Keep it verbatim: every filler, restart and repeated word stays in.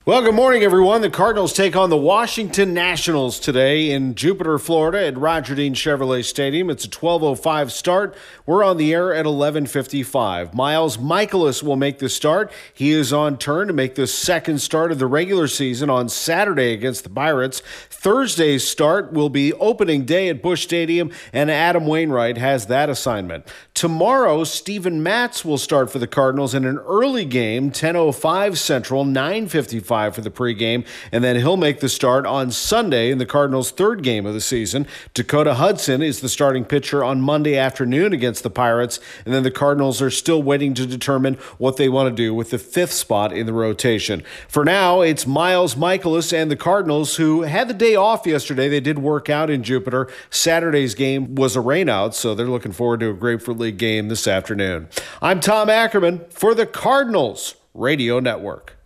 Well, good morning, everyone. The Cardinals take on the Washington Nationals today in Jupiter, Florida at Roger Dean Chevrolet Stadium. It's a twelve oh five start. We're on the air at eleven fifty-five. Miles Mikolas will make the start. He is on turn to make the second start of the regular season on Saturday against the Pirates. Thursday's start will be opening day at Busch Stadium, and Adam Wainwright has that assignment. Tomorrow, Steven Matz will start for the Cardinals in an early game, ten oh five Central, nine fifty-five for the pregame, and then he'll make the start on Sunday in the Cardinals' third game of the season. Dakota Hudson is the starting pitcher on Monday afternoon against the Pirates, and then the Cardinals are still waiting to determine what they want to do with the fifth spot in the rotation. For now, it's Miles Mikolas and the Cardinals, who had the day off yesterday. They did work out in Jupiter. Saturday's game was a rainout, so they're looking forward to a Grapefruit League game this afternoon. I'm Tom Ackerman for the Cardinals Radio Network.